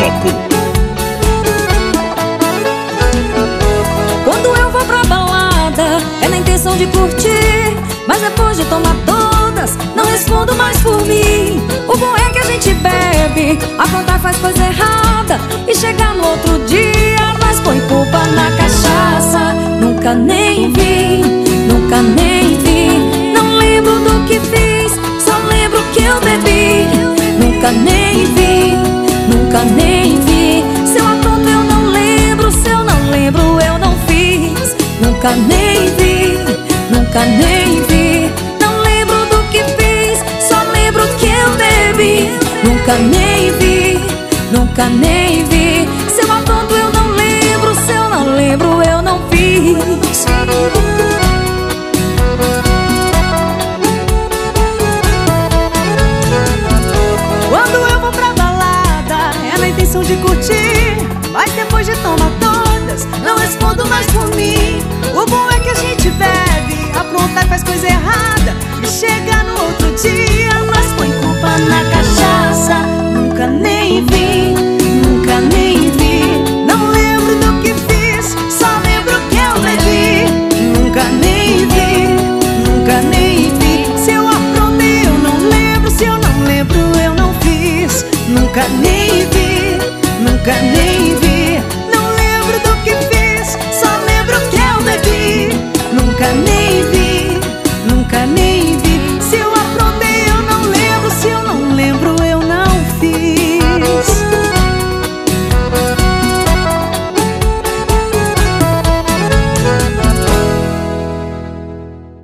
bloco. Quando eu vou pra balada, é na intenção de curtir, mas depois de tomar todas, não respondo mais por mim. O bom é que a gente bebe, aprontar faz coisa errada, e chegar no outro dia, nós põe culpa na cachaça. Nunca nem vi, nunca nem vi, não lembro do que fiz, só lembro que eu bebi. Nunca nem vi, nunca nem vi, se eu apronto eu não lembro, se eu não lembro eu não fiz. Nunca nem vi, nunca nem vi, não lembro do que fiz, só lembro que eu bebi. Nunca nem vi, nunca nem vi, se eu apronto eu não lembro, se eu não lembro eu não fiz. Quando eu vou pra balada, é na intenção de curtir, mas depois de tomar todas, não respondo mais por mim. O bom é que a gente bebe, apronta e faz coisa errada,